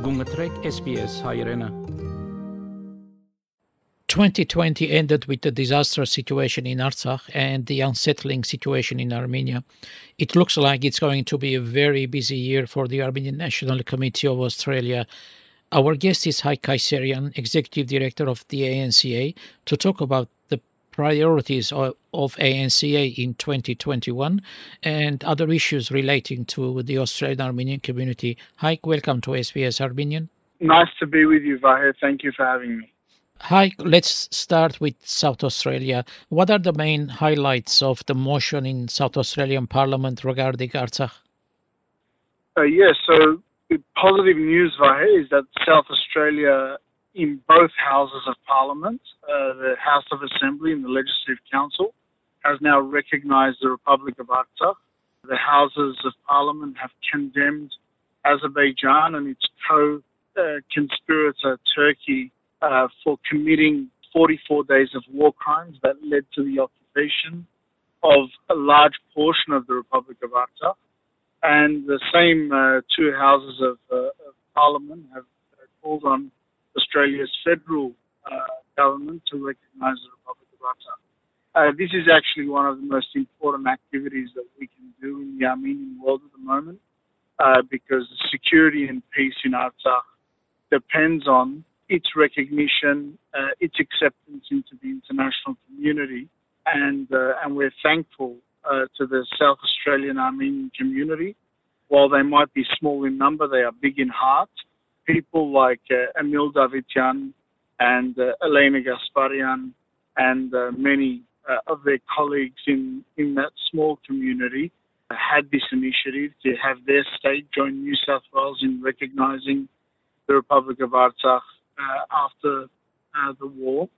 Gungetrek SBS Hayrena. 2020 ended with the disastrous situation in Artsakh and the unsettling situation in Armenia. It looks like it's going to be a very busy year for the Armenian National Committee of Australia. Our guest is Haik Kayserian, Executive Director of the ANCA, to talk about the priorities of ANCA in 2021 and other issues relating to the Australian Armenian community. Haik, welcome to SBS Armenian. Nice to be with you, Vahir. Thank you for having me. Hi, let's start with South Australia. What are the main highlights of the motion in South Australian Parliament regarding Artsakh? So the positive news, Vahir, is that South Australia, in both houses of Parliament, the House of Assembly and the Legislative Council, has now recognised the Republic of Artsakh. The Houses of Parliament have condemned Azerbaijan and its co-conspirator Turkey for committing 44 days of war crimes that led to the occupation of a large portion of the Republic of Artsakh. And the same two houses of Parliament have called on Australia's federal government to recognise the Republic of Artsakh. This is actually one of the most important activities that we can do in the Armenian world at the moment, because the security and peace in Artsakh depends on its recognition, its acceptance into the international community, and we're thankful to the South Australian Armenian community. While they might be small in number, they are big in heart. People like Emil Davitian and Elena Gasparian and many of their colleagues in that small community had this initiative to have their state join New South Wales in recognising the Republic of Artsakh after the war,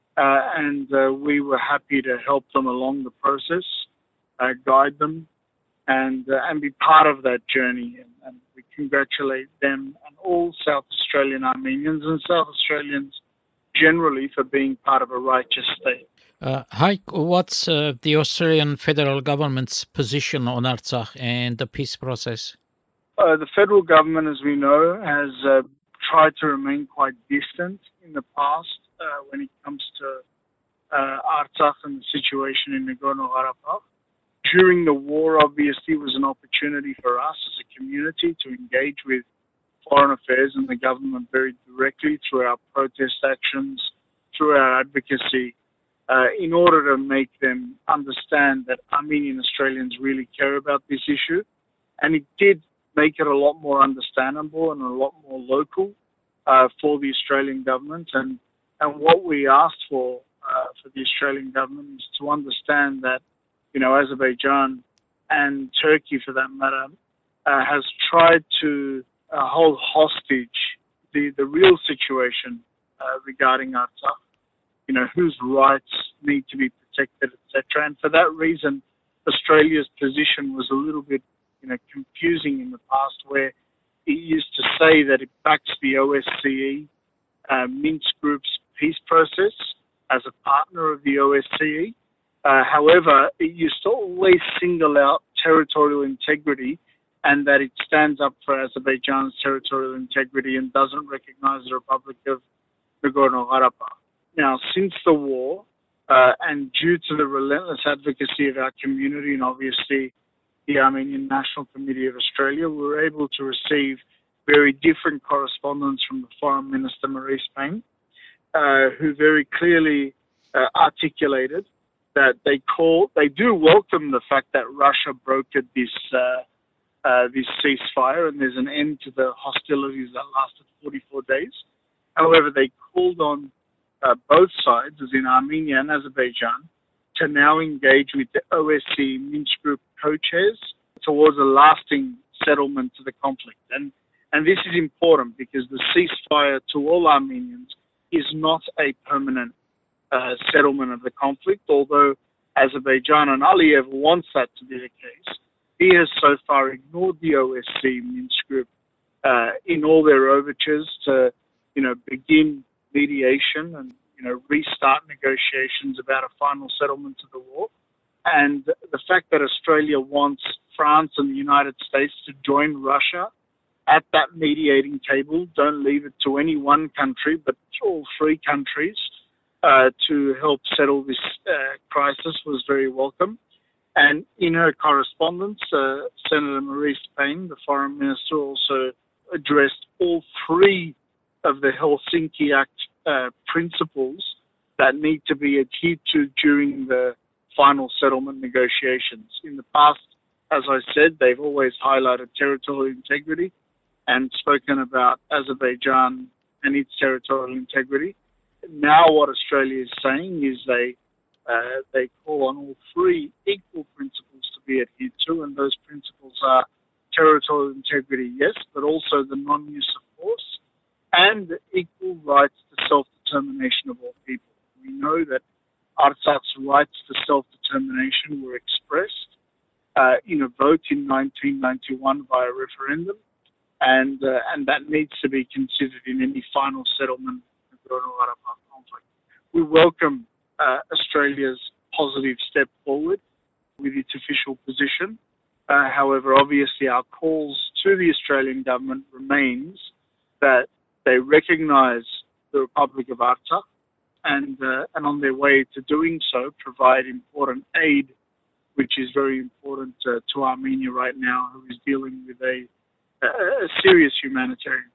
and we were happy to help them along the process, guide them, and be part of that journey. And we congratulate them and all South Australian Armenians and South Australians generally for being part of a righteous state. Haik, what's the Australian federal government's position on Artsakh and the peace process? The federal government, as we know, has tried to remain quite distant in the past when it comes to Artsakh and the situation in Nagorno-Karabakh. During the war, obviously, was an opportunity for us as a community to engage with Foreign Affairs and the government very directly through our protest actions, through our advocacy, in order to make them understand that Armenian Australians really care about this issue. And it did make it a lot more understandable and a lot more local for the Australian government. And what we asked for the Australian government is to understand that, Azerbaijan and Turkey, for that matter, has tried to hold hostage the real situation regarding Artsakh, whose rights need to be protected, etc. And for that reason, Australia's position was a little bit confusing in the past, where it used to say that it backs the OSCE Minsk Group's peace process as a partner of the OSCE. However, it used to always single out territorial integrity and that it stands up for Azerbaijan's territorial integrity and doesn't recognize the Republic of Nagorno-Karabakh. Now, since the war, and due to the relentless advocacy of our community and obviously the Armenian National Committee of Australia, we were able to receive very different correspondence from the Foreign Minister Maurice Payne, who very clearly articulated that they do welcome the fact that Russia brokered this ceasefire and there's an end to the hostilities that lasted 44 days. However, they called on both sides, as in Armenia and Azerbaijan, to now engage with the OSCE Minsk Group co-chairs towards a lasting settlement to the conflict. And this is important because the ceasefire to all Armenians is not a permanent settlement of the conflict, although Azerbaijan and Aliyev wants that to be the case. He has so far ignored the OSCE Minsk Group in all their overtures to, begin mediation and, restart negotiations about a final settlement of the war. And the fact that Australia wants France and the United States to join Russia at that mediating table. Don't leave it to any one country, but all three countries to help settle this crisis was very welcome. And in her correspondence, Senator Marise Payne, the foreign minister, also addressed all three of the Helsinki Act principles that need to be adhered to during the final settlement negotiations. In the past, as I said, they've always highlighted territorial integrity and spoken about Azerbaijan and its territorial integrity. Now what Australia is saying is they call on all three equal principles to be adhered to, and those principles are territorial integrity, yes, but also the non-use of force and the equal rights to self-determination of all people. We know that Artsak's rights to self-determination were expressed in a vote in 1991 via referendum, and that needs to be considered in any final settlement of the Nagorno-Karabakh conflict. We welcome Australia's positive step forward with its official position. However, obviously our calls to the Australian government remains that they recognise the Republic of Artsakh and on their way to doing so provide important aid, which is very important to Armenia right now, who is dealing with a serious humanitarian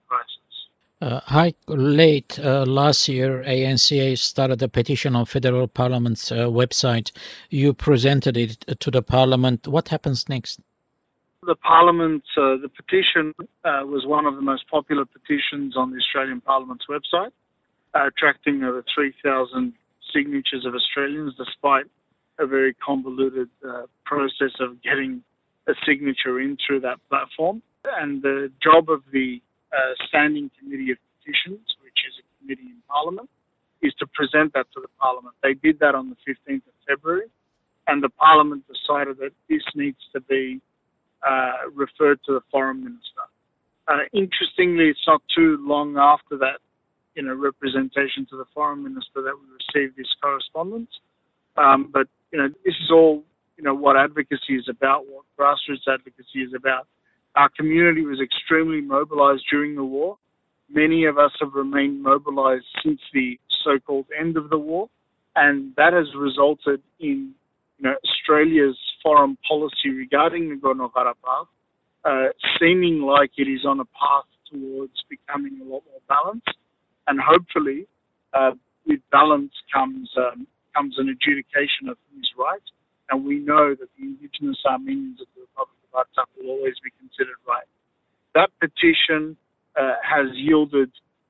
crisis. Late last year, ANCA started a petition on Federal Parliament's website. You presented it to the Parliament. What happens next? The Parliament, the petition was one of the most popular petitions on the Australian Parliament's website, attracting over 3,000 signatures of Australians, despite a very convoluted process of getting a signature in through that platform. And the job of the Standing Committee of Petitions, which is a committee in Parliament, is to present that to the Parliament. They did that on the 15th of February, and the Parliament decided that this needs to be referred to the Foreign Minister. Interestingly, it's not too long after that, representation to the Foreign Minister that we received this correspondence. But, this is all, what advocacy is about, what grassroots advocacy is about. Our community was extremely mobilized during the war. Many of us have remained mobilized since the so-called end of the war, and that has resulted in Australia's foreign policy regarding Nagorno-Karabakh seeming like it is on a path towards becoming a lot more balanced, and hopefully with balance comes an adjudication of who's right, and we know that the indigenous Armenians of the Republic of Artsakh will always be considered right. That petition has yielded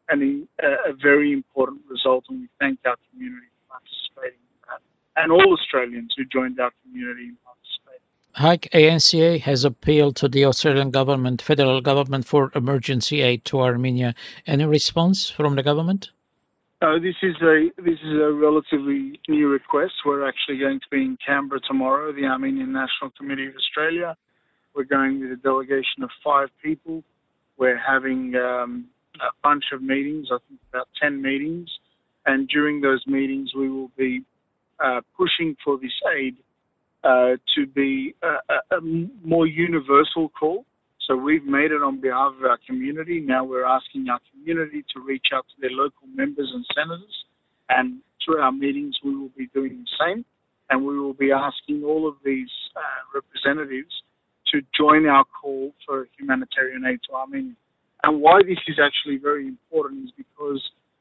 a very important result, and we thank our community for participating in that, and all Australians who joined our community in participating. ANCA has appealed to the Australian government, federal government, for emergency aid to Armenia. Any response from the government? This is a relatively new request. We're actually going to be in Canberra tomorrow, the Armenian National Committee of Australia. We're going with a delegation of 5 people. We're having a bunch of meetings, I think about 10 meetings. And during those meetings, we will be pushing for this aid to be a more universal call. So we've made it on behalf of our community. Now we're asking our community to reach out to their local members and senators. And through our meetings, we will be doing the same. And we will be asking all of these representatives to join our call for humanitarian aid to Armenia. And why this is actually very important is because,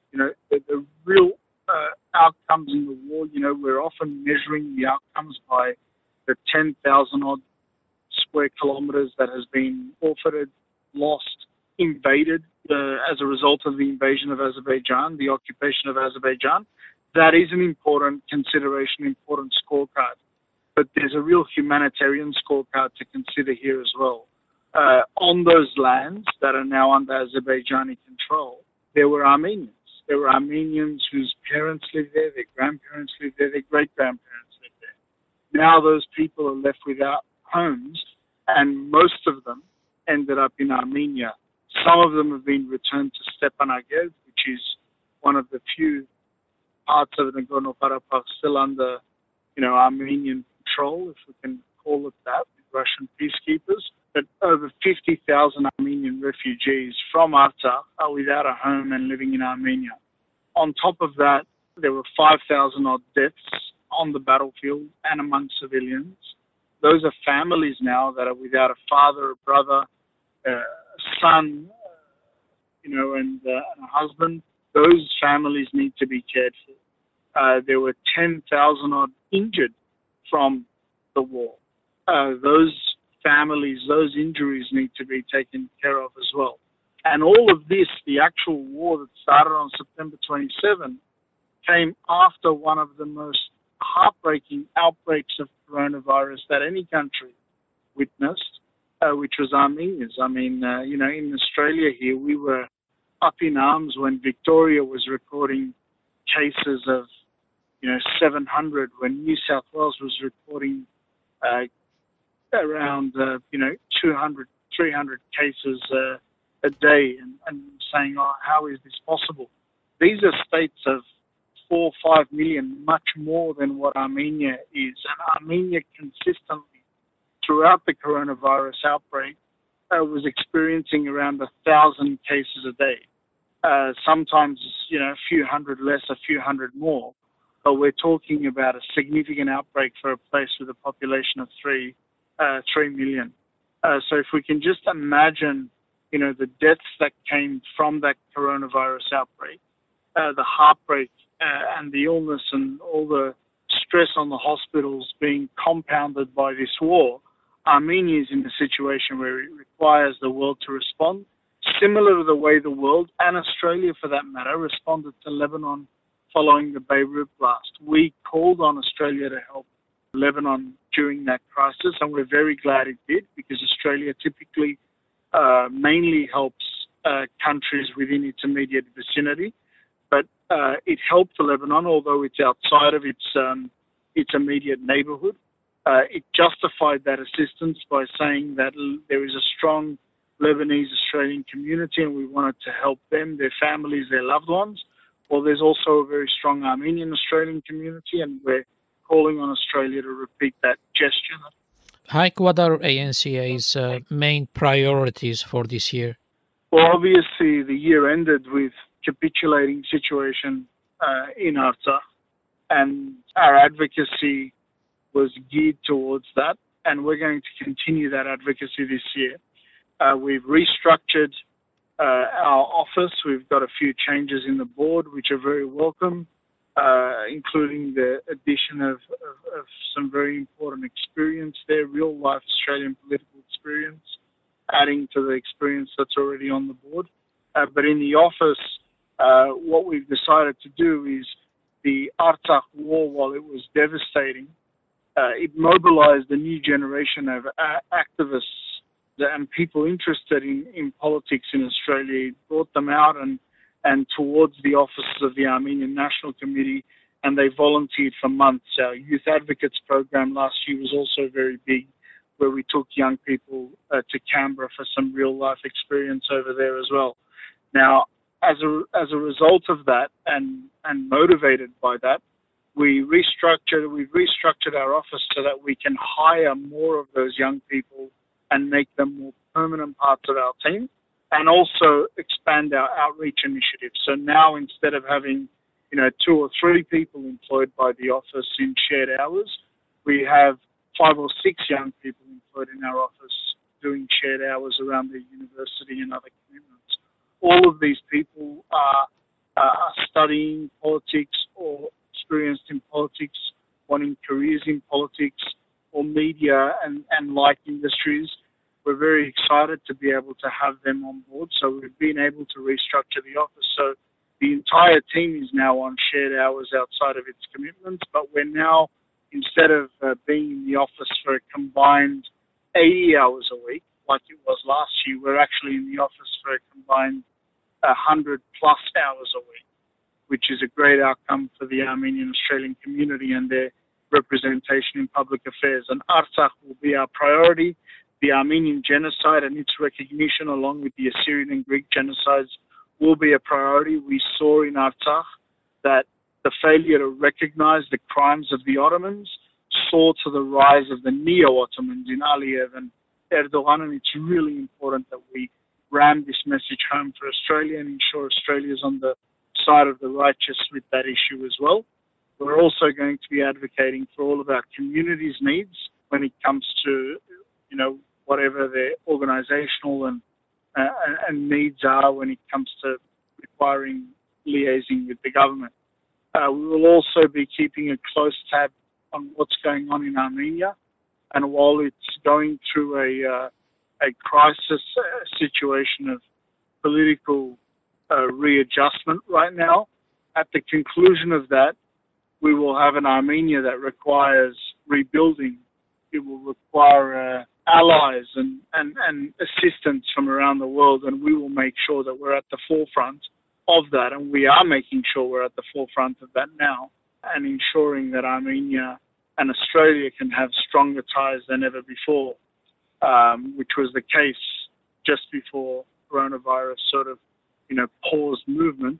the real outcomes in the war, we're often measuring the outcomes by the 10,000 odd square kilometers that has been forfeited, lost, invaded as a result of the invasion of Azerbaijan, the occupation of Azerbaijan. That is an important consideration, important scorecard. But there's a real humanitarian scorecard to consider here as well. On those lands that are now under Azerbaijani control, there were Armenians. There were Armenians whose parents lived there, their grandparents lived there, their great-grandparents lived there. Now those people are left without homes, and most of them ended up in Armenia. Some of them have been returned to Stepanakert, which is one of the few parts of Nagorno-Karabakh still under, Armenian control, if we can call it that, with Russian peacekeepers. that over 50,000 Armenian refugees from Artsakh are without a home and living in Armenia. On top of that, there were 5,000 odd deaths on the battlefield and among civilians. Those are families now that are without a father, a brother, a son, and a husband. Those families need to be cared for. There were 10,000 odd injured from the war. Those families, those injuries need to be taken care of as well. And all of this, the actual war that started on September 27, came after one of the most heartbreaking outbreaks of coronavirus that any country witnessed, which was Armenia's. I mean, in Australia here, we were up in arms when Victoria was recording cases of, 700, when New South Wales was recording around, 200, 300 cases a day, and saying, how is this possible? These are states of 4 or 5 million, much more than what Armenia is. And Armenia consistently, throughout the coronavirus outbreak, was experiencing around 1,000 cases a day. Sometimes, a few hundred less, a few hundred more. But we're talking about a significant outbreak for a place with a population of 3 million. So if we can just imagine, the deaths that came from that coronavirus outbreak, the heartbreak and the illness and all the stress on the hospitals being compounded by this war, Armenia is in a situation where it requires the world to respond, similar to the way the world, and Australia for that matter, responded to Lebanon following the Beirut blast. We called on Australia to help Lebanon during that crisis, and we're very glad it did, because Australia typically mainly helps countries within its immediate vicinity. But it helped Lebanon, although it's outside of its immediate neighborhood. It justified that assistance by saying that there is a strong Lebanese Australian community and we wanted to help them, their families, their loved ones. Well, there's also a very strong Armenian Australian community, and we're calling on Australia to repeat that gesture. Haik, what are ANCA's main priorities for this year? Well, obviously, the year ended with capitulating situation in Artsakh, and our advocacy was geared towards that, and we're going to continue that advocacy this year. We've restructured our office. We've got a few changes in the board, which are very welcome, including the addition of some very important experience there, real-life Australian political experience, adding to the experience that's already on the board. But in the office, what we've decided to do is the Artsakh war, while it was devastating, it mobilized a new generation of activists and people interested in politics in Australia. It brought them out and towards the offices of the Armenian National Committee, and they volunteered for months. Our Youth Advocates program last year was also very big, where we took young people to Canberra for some real-life experience over there as well. Now, as a result of that and motivated by that, we've restructured our office so that we can hire more of those young people and make them more permanent parts of our team, and also expand our outreach initiatives. So now, instead of having 2 or 3 people employed by the office in shared hours, we have 5 or 6 young people employed in our office doing shared hours around the university and other commitments. All of these people are studying politics or experienced in politics, wanting careers in politics or media and like industries. We're very excited to be able to have them on board. So we've been able to restructure the office. So the entire team is now on shared hours outside of its commitments, but we're now, instead of being in the office for a combined 80 hours a week, like it was last year, we're actually in the office for a combined 100 plus hours a week, which is a great outcome for the Armenian Australian community and their representation in public affairs. And Artsakh will be our priority. The Armenian genocide and its recognition, along with the Assyrian and Greek genocides, will be a priority. We saw in Artsakh that the failure to recognize the crimes of the Ottomans saw to the rise of the neo-Ottomans in Aliyev and Erdogan, and it's really important that we ram this message home for Australia and ensure Australia is on the side of the righteous with that issue as well. We're also going to be advocating for all of our communities' needs when it comes to, whatever their organisational and needs are when it comes to requiring liaising with the government. We will also be keeping a close tab on what's going on in Armenia, and while it's going through a crisis situation of political readjustment right now, at the conclusion of that, we will have an Armenia that requires rebuilding. It will require allies and assistance from around the world, and we will make sure that we're at the forefront of that, and we are making sure we're at the forefront of that now, and ensuring that Armenia and Australia can have stronger ties than ever before, which was the case just before coronavirus sort of, paused movement,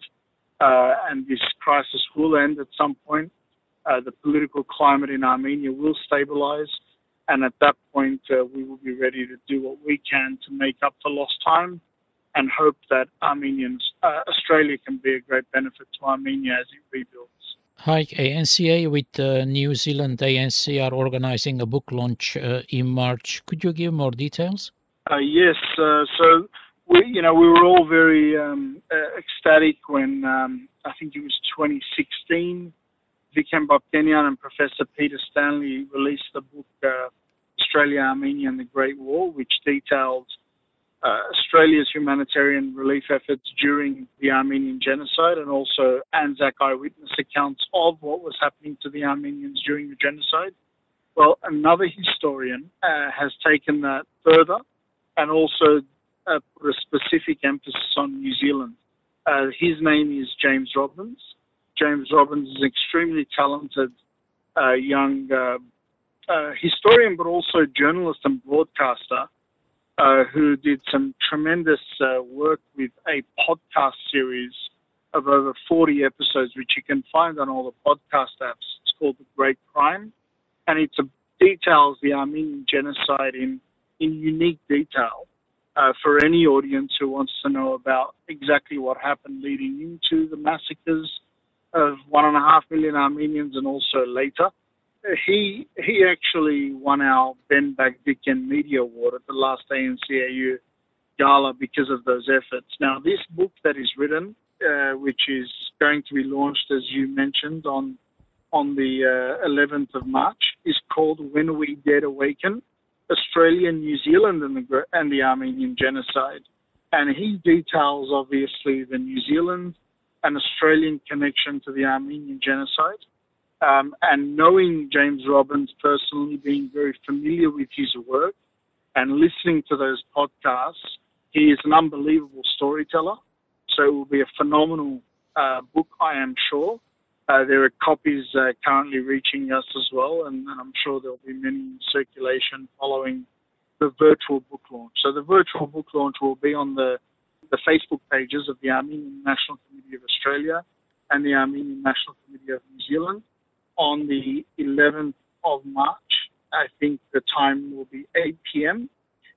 and this crisis will end at some point. The political climate in Armenia will stabilize, and at that point, we will be ready to do what we can to make up for lost time and hope that Australia can be a great benefit to Armenia as it rebuilds. Hi, ANCA with New Zealand ANC are organizing a book launch in March. Could you give more details? Yes, so we were all very ecstatic when I think it was 2016. Vikram Baptenian and Professor Peter Stanley released the book Australia, Armenia and the Great War, which detailed Australia's humanitarian relief efforts during the Armenian genocide, and also Anzac eyewitness accounts of what was happening to the Armenians during the genocide. Well, another historian has taken that further and also put a specific emphasis on New Zealand. His name is James Robbins. James Robbins is an extremely talented young historian, but also journalist and broadcaster who did some tremendous work with a podcast series of over 40 episodes, which you can find on all the podcast apps. It's called The Great Crime, and it details the Armenian genocide in unique detail for any audience who wants to know about exactly what happened leading into the massacres of 1.5 million Armenians and also later. He actually won our Ben Bagdikian Media Award at the last ANCAU Gala because of those efforts. Now, this book that is written, which is going to be launched, as you mentioned, on the 11th of March, is called When We Dead Awaken, Australia, New Zealand and the Armenian Genocide. And he details, obviously, the New Zealand and Australian connection to the Armenian genocide. And knowing James Robbins personally, being very familiar with his work and listening to those podcasts, he is an unbelievable storyteller. So it will be a phenomenal book, I am sure. There are copies currently reaching us as well, and I'm sure there'll be many in circulation following the virtual book launch. So the virtual book launch will be on the Facebook pages of the Armenian National Committee of Australia and the Armenian National Committee of New Zealand on the 11th of March. I think the time will be 8 p.m.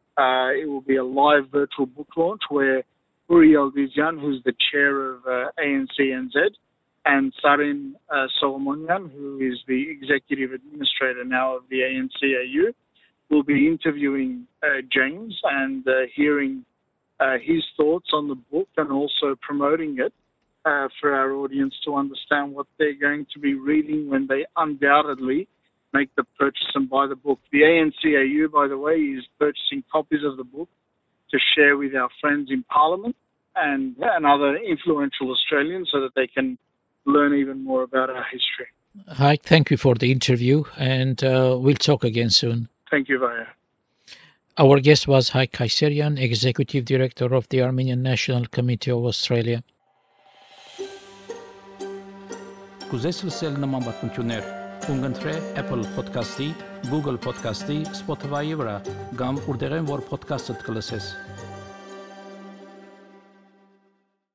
It will be a live virtual book launch where Uri Eldizyan, who's the chair of ANCNZ, and Sarin Solomonian, who is the executive administrator now of the ANCAU, will be interviewing James and hearing his thoughts on the book and also promoting it for our audience to understand what they're going to be reading when they undoubtedly make the purchase and buy the book. The ANCAU, by the way, is purchasing copies of the book to share with our friends in Parliament and other influential Australians so that they can learn even more about our history. Hi, thank you for the interview, and we'll talk again soon. Thank you, Vaya. Our guest was Haik Kayserian, Executive Director of the Armenian National Committee of Australia. Կուզես լսել նման բանություններ, կընտրե Apple Podcast-ի, Google Podcast-ի, Spotify-ի վրա, կամ որտեղեն որ podcast-ը կլսես։